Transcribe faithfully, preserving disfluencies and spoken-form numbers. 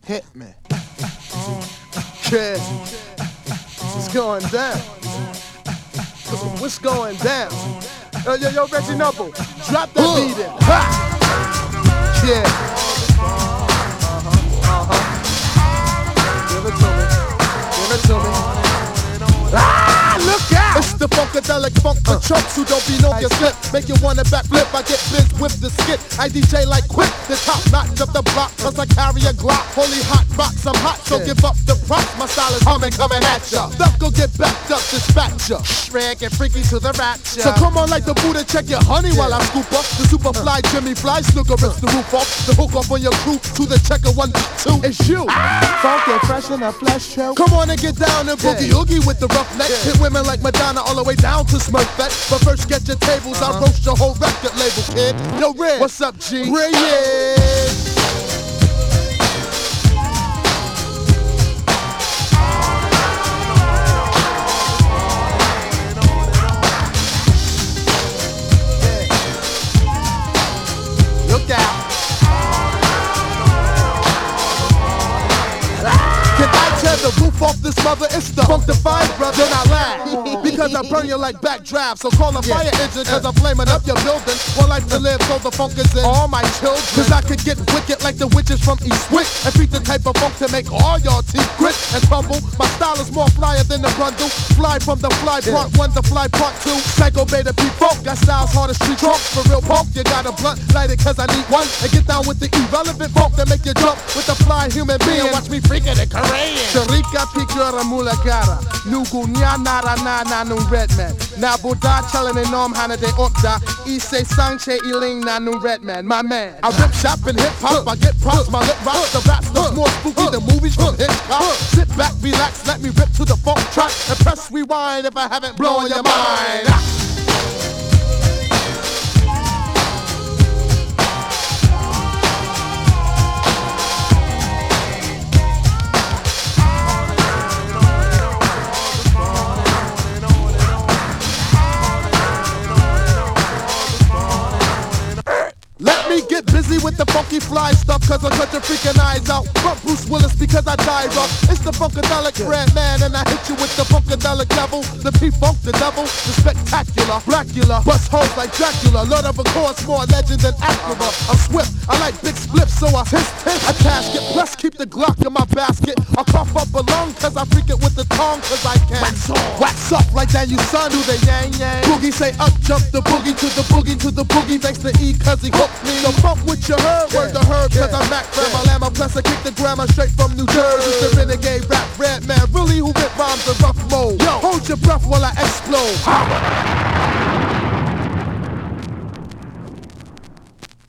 Hit me. Yeah. What's going down? What's going down? Yo, yo, yo, Reggie Noble, drop that beat in. Ha! Yeah. Uh-huh, uh-huh. Give it to me. Give it to me. Ah, look out! It's the funkadelic funk for chumps who don't be know your slip. Make you wanna backflip, I get biz with the skit. I D J like quick, the top notch of the block, cause I carry a Glock. Holy hot rocks, I'm hot, so give up the props. My style is humming, coming at ya. Duck go get backed up, dispatch ya. Shred, get freaky to the rapture. So come on like the Buddha, check your honey while I scoop up. The super fly Jimmy Fly snooker rips the roof off. The hook up on your crew to the checker one, two. It's you. Funky fresh in a flesh show. Come on and get down and boogie oogie with the rough neck. Hit women like Madonna all the way down to Smurfette. But first get your tables, I'll roast your whole record label, kid. Yo, Red, what's up, G? Red, yeah. Look out. Can I tear the roof off this mother? It's the funkified brother. Then I laugh because I burn you like backdraft. So call a fire engine cause I'm flaming up your building. One life to live so the funk is in all my children. Cause I could get wicked like the witches from Eastwick and beat the type of funk to make all y'all teeth grit and crumble. My style is more flyer than the Brundle. Fly from the fly part one to fly part two. Psycho beta P-funk. Got styles hard as street trunk. For real punk, you got a blunt. Light it cause I need one. And get down with the irrelevant funk that make you jump with the fly human being. Watch me freaking it Korean. Sharika Pikura Mulakara. Nugu Nyanara Nana Nun Redman. Nabuda Chalane Nom Hana de Opta. Ise Sanche Iling Nanu Redman. My man. I rip shop and hip hop. I get props. My lip rocks. The raps look more spooky than movies from Hitchcock. Sit back, relax, let me rip to the funk track. And press rewind if I haven't blown your mind. Let me get busy with the funky fly stuff, cause I cut your freaking eyes out. Front Bruce Willis because I die rough. It's the funkadelic red man, and I hit you with the funkadelic devil. The P-Funk, the devil, the spectacular, Blackula, bust hoes like Dracula. Lord of a course, more legend than Acura. I'm swift, I like big spliffs, so I hiss, hiss. I casket, plus keep the Glock in my basket. I cough up a lung, cause I freak it with the tongue, cause I can. Wax on, wax up like that, you son, do the yang yang. Boogie say up, jump the boogie to the boogie to the boogie. Thanks to E, cause he hooked me. So funk with your herb, word to herb, cause I'm Mac from Alabama, plus I kick the grammar straight from New Jersey. The renegade rap red man, really who rip rhymes in rough mode. Yo, hold your breath while I explode.